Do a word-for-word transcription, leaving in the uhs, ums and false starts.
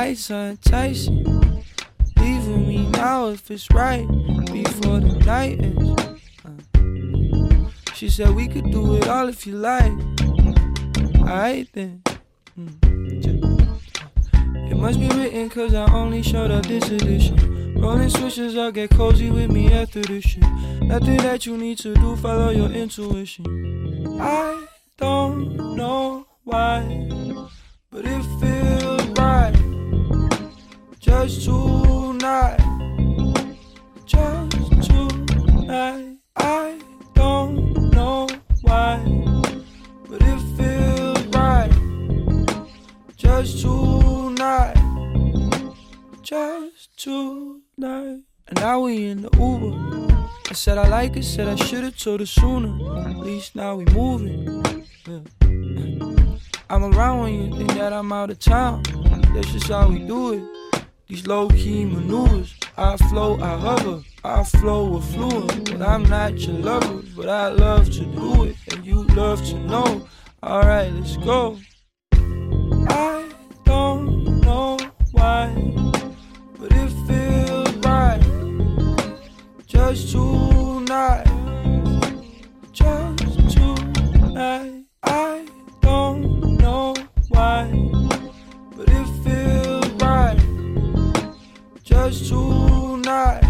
lights are enticing. Leave with me now if it's right, before the night ends. uh. She said we could do it all if you like. Alright then. mm. It must be written cause I only showed up this edition. Rolling switches, I'll get cozy with me after this shit. Nothing that you need to do, follow your intuition. I don't know why, but it feels right. Just tonight, just tonight. I don't know why, but it feels right. Just tonight, just tonight. And now we in the Uber. I said I like it, said I should've told her sooner. At least now we moving. Yeah. I'm around when you think that I'm out of town. That's just how we do it. These low-key maneuvers. I float, I hover, I flow with fluid. But I'm not your lover, but I love to do it, and you love to know. Alright, let's go. I don't know why, but it feels right. Just tonight, just tonight. I don't know why, but it feels right. Just tonight.